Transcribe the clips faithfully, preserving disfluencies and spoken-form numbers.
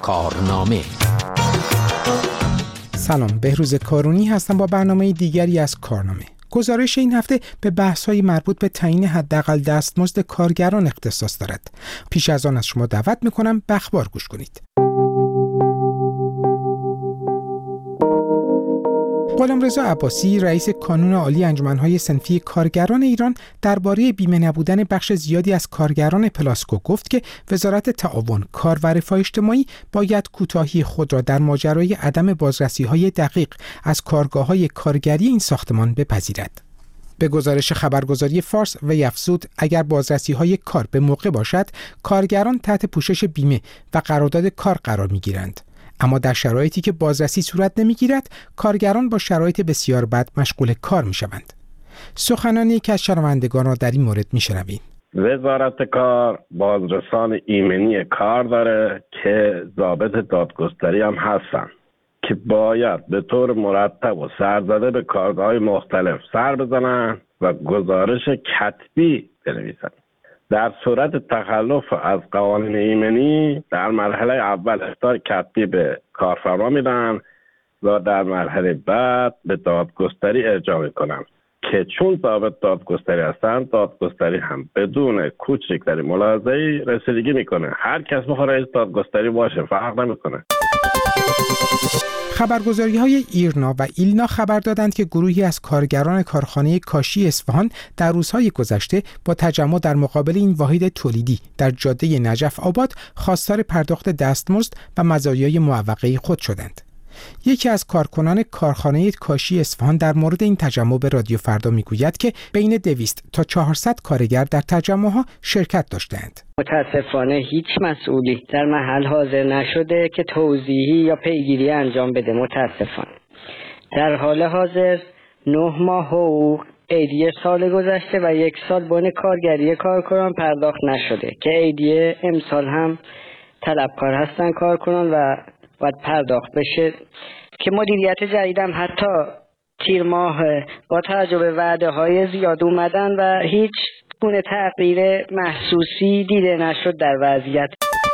کارنامه. سلام، بهروز کارونی هستم با برنامه دیگری از کارنامه. گزارش این هفته به بحث‌های مربوط به تعیین حداقل دستمزد کارگران اختصاص دارد. پیش از آن از شما دعوت می‌کنم به اخبار گوش کنید. غلامرضا عباسی، رئیس کانون عالی انجمن‌های صنفی کارگران ایران، درباره بیمه نبودن بخش زیادی از کارگران پلاسکو گفت که وزارت تعاون، کار و رفاه اجتماعی باید کوتاهی خود را در ماجرای عدم بازرسی‌های دقیق از کارگاه‌های کارگری این ساختمان بپذیرد. به گزارش خبرگزاری فارس و افزود اگر بازرسی‌های کار به موقع باشد، کارگران تحت پوشش بیمه و قرارداد کار قرار می‌گیرند. اما در شرایطی که بازرسی صورت نمی‌گیرد، کارگران با شرایط بسیار بد مشغول کار می‌شوند. سخنانی که از شنوندگان را در این مورد می‌شنوید. وزارت کار بازرسان ایمنی کار داره که ضابط دادگستری هم هستن که باید به طور مرتب و سرزده به کارگاه‌های مختلف سر بزنن و گزارش کتبی بنویسن. در صورت تخلف از قوانین ایمنی در مرحله اول اخطار کتبی به کارفرما میدن و در مرحله بعد به دادگستری ارجاع میکنن که چون ضابط دادگستری هستن، دادگستری هم بدون کوچکترین ملاحظه‌ای رسیدگی میکنه. هر کس بخواد رئیس دادگستری باشه فرق نمیکنه. خبرگزاری‌های ایرنا و ایلنا خبر دادند که گروهی از کارگران کارخانه کاشی اصفهان در روزهای گذشته با تجمع در مقابل این واحد تولیدی در جاده نجف آباد خواستار پرداخت دستمزد و مزایای معوقه خود شدند. یکی از کارکنان کارخانه کاشی اصفهان در مورد این تجمع به رادیو فردا میگوید که بین دویست تا چهارصد کارگر در تجمع‌ها شرکت داشتند. متاسفانه هیچ مسئولی در محل حاضر نشده که توضیحی یا پیگیری انجام بده. متاسفانه در حال حاضر نه ماه حقوق عیدیه سال گذشته و یک سال بون کارگری کارکنان پرداخت نشده که عیدیه امسال هم طلبکار هستن کارکنان و باید پرداخت بشه که مدیریت جدیدم حتی تیر ماه با توجه به وعده های زیاد اومدن و هیچ گونه تغییر محسوسی دیده نشد در وضعیت.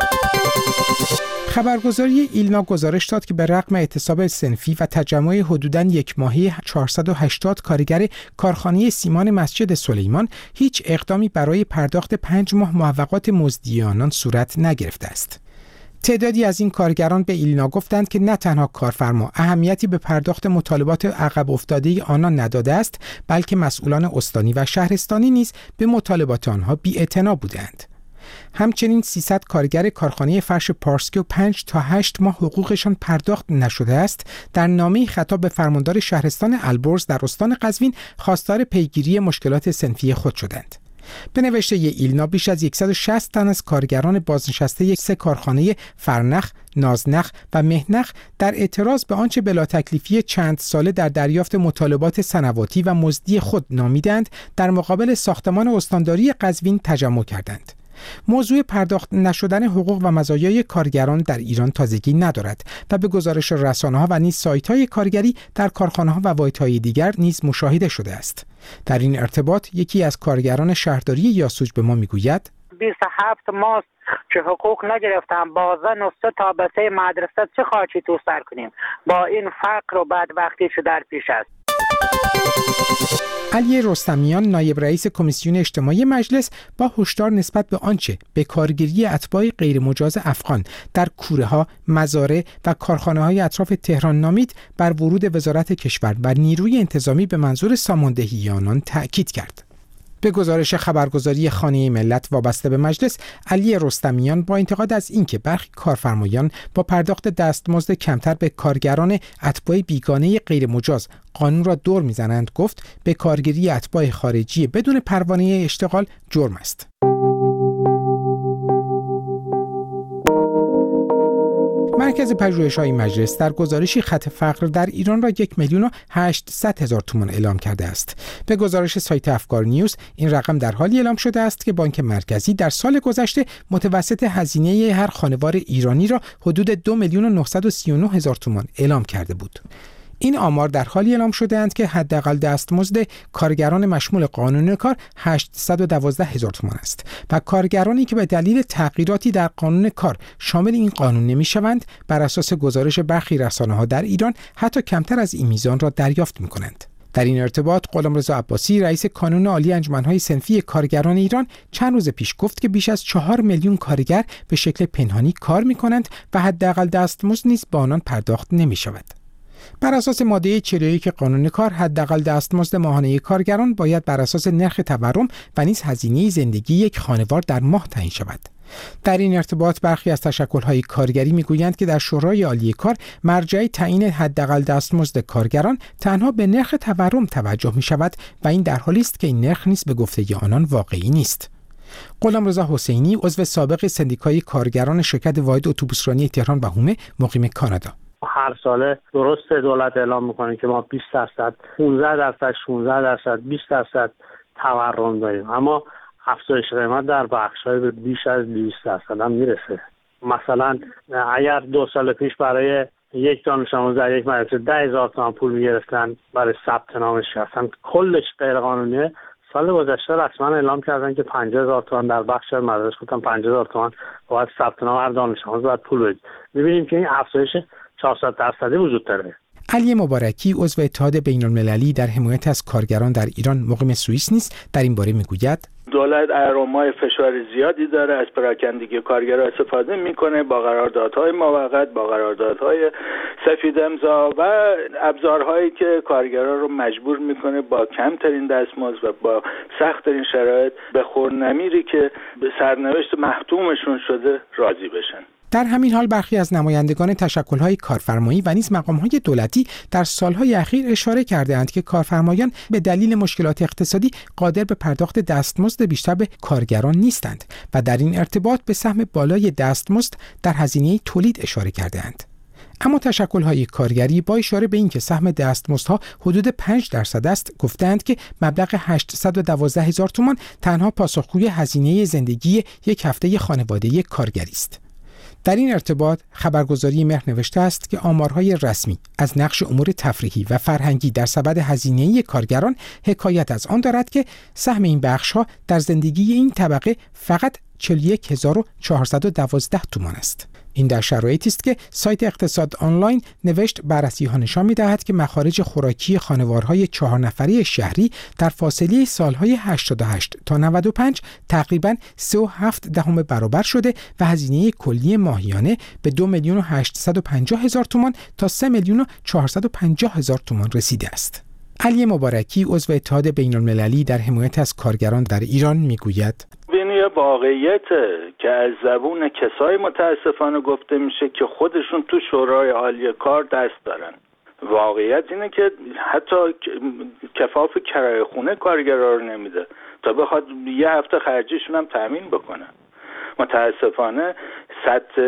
خبرگزاری ایلنا گزارش داد که به رغم اعتصاب صنفی و تجمع حدوداً یک ماهی چهارصد و هشتاد کارگر کارخانه سیمان مسجد سلیمان هیچ اقدامی برای پرداخت پنج ماه معوقات مزدی آنان صورت نگرفته است. تعدادی از این کارگران به ایلنا گفتند که نه تنها کارفرما اهمیتی به پرداخت مطالبات عقب افتاده آنان نداده است، بلکه مسئولان استانی و شهرستانی نیز به مطالبات آنها بی‌اعتنا بودند. همچنین سیصد کارگر کارخانه فرش پارسکی و پنج تا هشت ماه حقوقشان پرداخت نشده است در نامه خطاب به فرماندار شهرستان البرز در استان قزوین خواستار پیگیری مشکلات صنفی خود شدند. به نوشته ایلنا بیش از صد و شصت تن از کارگران بازنشسته سه کارخانه فرنخ، نازنخ و مهنخ در اعتراض به آنچه بلا تکلیفی چند ساله در دریافت مطالبات سنواتی و مزدی خود نامیدند در مقابل ساختمان استانداری قزوین تجمع کردند. موضوع پرداخت نشدن حقوق و مزایای کارگران در ایران تازگی ندارد و به گزارش رسانه‌ها و نیز سایت‌های کارگری در کارخانه‌ها و واحدهای دیگر نیز مشاهده شده است. در این ارتباط یکی از کارگران شهرداری یاسوج به ما میگوید بیست و هفت ماه که حقوق نگرفتم، با زن و سه تا بچه مدرسه چه خاکی تو سر کنیم؟ با این فقر و بدبختی که در پیش است. علی رستمیان، نایب رئیس کمیسیون اجتماعی مجلس، با هشدار نسبت به آنچه به کارگیری اتباع غیرمجاز افغان در کوره‌ها، مزارع و کارخانه‌های اطراف تهران نامید، بر ورود وزارت کشور و نیروی انتظامی به منظور ساماندهی آنان تأکید کرد. به گزارش خبرگزاری خانه ملت وابسته به مجلس، علی رستمیان با انتقاد از اینکه برخی کارفرمایان با پرداخت دستمزد کمتر به کارگران اتباع بیگانه غیرمجاز قانون را دور میزنند گفت به کارگیری اتباع خارجی بدون پروانه اشتغال جرم است. مرکز پژوهش‌های مجلس در گزارشی خط فقر در ایران را یک میلیون و هشتصد هزار تومان اعلام کرده است. به گزارش سایت افکار نیوز این رقم در حالی اعلام شده است که بانک مرکزی در سال گذشته متوسط هزینه هر خانوار ایرانی را حدود دو میلیون و نهصد و سی و نه هزار تومان اعلام کرده بود. این آمار در حالی اعلام شده‌اند که حداقل دستمزد کارگران مشمول قانون کار هشتصد و دوازده هزار تومان است و کارگرانی که به دلیل تغییراتی در قانون کار شامل این قانون نمی‌شوند بر اساس گزارش برخی رسانه‌ها در ایران حتی کمتر از این میزان را دریافت می‌کنند. در این ارتباط غلامرضا عباسی رئیس کانون عالی انجمن‌های صنفی کارگران ایران چند روز پیش گفت که بیش از چهار میلیون کارگر به شکل پنهانی کار می‌کنند و حداقل دستمزد نیز به آنان پرداخت نمی‌شود. بر اساس ماده چهل و یک قانون کار حداقل دستمزد ماهانه کارگران باید بر اساس نرخ تورم و نیز هزینه زندگی یک خانوار در ماه تعیین شود. در این ارتباط برخی از تشکل‌های کارگری می‌گویند که در شورای عالی کار مرجع تعیین حداقل دستمزد کارگران تنها به نرخ تورم توجه می‌شود و این در حالی است که این نرخ نیز به گفته آنان واقعی نیست. غلامرضا حسینی عضو سابق سندیکای کارگران شرکت واحد اتوبوسرانی تهران و هومه مقیم کانادا: هر ساله درست دولت اعلام میکنه که ما بیست درصد، پانزده درصد، شانزده درصد، بیست درصد تورم داریم، اما افزایش قیمت در بخش‌های به بیش از دویست درصد هم میرسه. مثلا اگر دو سال پیش برای یک دانش آموز در یک مدرسه ده هزار تومان پول میگرفتن برای ثبت نامش، اصلا کلش غیر قانونیه، سال گذشته رسما اعلام کردن که پنجاه هزار تومان در بخش مدارس گفتن پنجاه هزار تومان باید ثبت نام هر دانش آموز باید پول بدید. می‌بینیم که این افزایش چهارصد درصدی وجود داره. علی مبارکی عضو اتحاد بین‌المللی در حمایت از کارگران در ایران مقیم سوئیس نیز در این باره میگوید: دولت اهرم‌های فشار زیادی داره، از پراکندگی کارگرها استفاده میکنه با قراردادهای موقت، با قراردادهای سفید امضا و ابزارهایی که کارگرها رو مجبور میکنه با کمترین دستمزد و با سخت‌ترین شرایط به خورنمیری که به سرنوشت محتومشون شده راضی بشن. در همین حال برخی از نمایندگان تشکل‌های کارفرمایی و نیز مقام‌های دولتی در سال‌های اخیر اشاره کرده‌اند که کارفرمایان به دلیل مشکلات اقتصادی قادر به پرداخت دستمزد بیشتر به کارگران نیستند و در این ارتباط به سهم بالای دستمزد در هزینه تولید اشاره کرده‌اند. اما تشکل‌های کارگری با اشاره به اینکه سهم دستمزدها حدود پنج درصد است گفتند که مبلغ هشتصد و دوازده هزار تومان تنها پاسخگوی هزینه زندگی یک هفته خانواده کارگری است. در این ارتباط خبرگزاری مهر نوشته است که آمارهای رسمی از نقش امور تفریحی و فرهنگی در سبد هزینه‌ای کارگران حکایت از آن دارد که سهم این بخش‌ها در زندگی این طبقه فقط چهل و یک هزار و چهارصد و دوازده تومان است. این در شرایطی است که سایت اقتصاد آنلاین نوشت بررسی‌ها نشان می‌دهد که مخارج خوراکی خانوارهای چهار نفره شهری در فاصله سالهای هشتاد و هشت تا نود و پنج تقریباً سه و هفت دهم برابر شده و هزینه کلی ماهیانه به دو میلیون و هشتصد و پنجاه هزار تومان تا سه میلیون و چهارصد و پنجاه هزار تومان رسیده است. علی مبارکی عضو اتحاد بین‌المللی در حمایت از کارگران در ایران میگوید: یه واقعیته که از زبون کسای متاسفانه گفته میشه که خودشون تو شورای عالی کار دست دارن. واقعیت اینه که حتی کفاف کرایه خونه کارگرها رو نمیده تا بخواد یه هفته خرجیشون هم تامین بکنه. متاسفانه سطح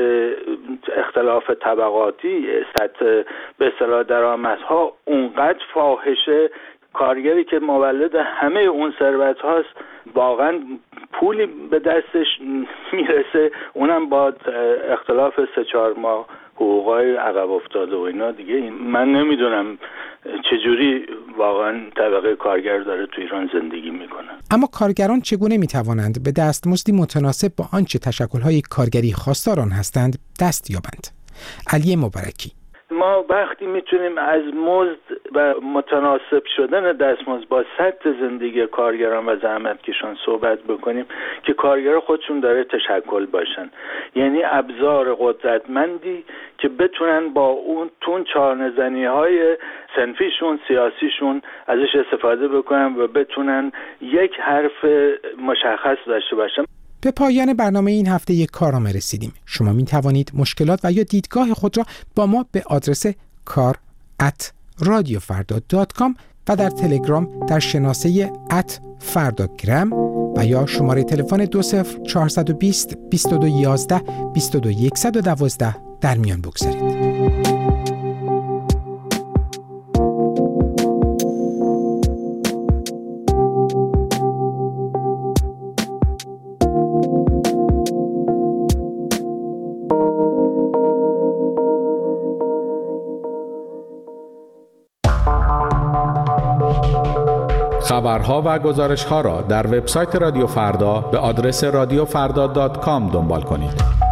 اختلاف طبقاتی، سطح به اصطلاح درآمدها اونقدر فاحشه، کارگری که مولد همه اون ثروت هاست واقعا پولی به دستش میرسه، اونم با اختلاف سه چهار ماه حقوقای عقب افتاده و اینا دیگه. من نمیدونم چجوری واقعا طبقه کارگر داره تو ایران زندگی میکنه. اما کارگران چگونه میتوانند به دستمزدی متناسب با آنچه تشکل‌های کارگری خواستار آن هستند دست یابند؟ علی مبارکی: ما وقتی میتونیم از مزد و متناسب شدن دستمزد با سطح زندگی کارگران و زحمتکشان صحبت بکنیم که کارگران خودشون داره تشکل باشن، یعنی ابزار قدرتمندی که بتونن با اون تون چارنزنی های صنفیشون، سیاسیشون ازش استفاده بکنن و بتونن یک حرف مشخص داشته باشن. به پایان برنامه این هفته یک کارنامه رسیدیم. شما می توانید مشکلات و یا دیدگاه خود را با ما به آدرس کار ات رادیو فردا دات کام و در تلگرام در شناسه ات فرداگرام و یا شماره تلفن دو صفر چهارصد و بیست بیست و دو یازده بیست و دو صد و دوازده در میان بگذارید. خبرها و گزارش‌ها را در وبسایت رادیو فردا به آدرس رادیو فردا دات کام دنبال کنید.